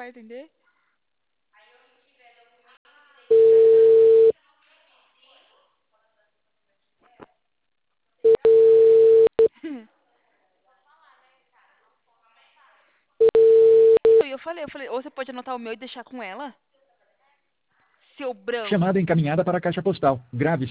vai atender? Eu falei, ou você pode anotar o meu e deixar com ela? Seu branco. Chamada encaminhada para a caixa postal. Grave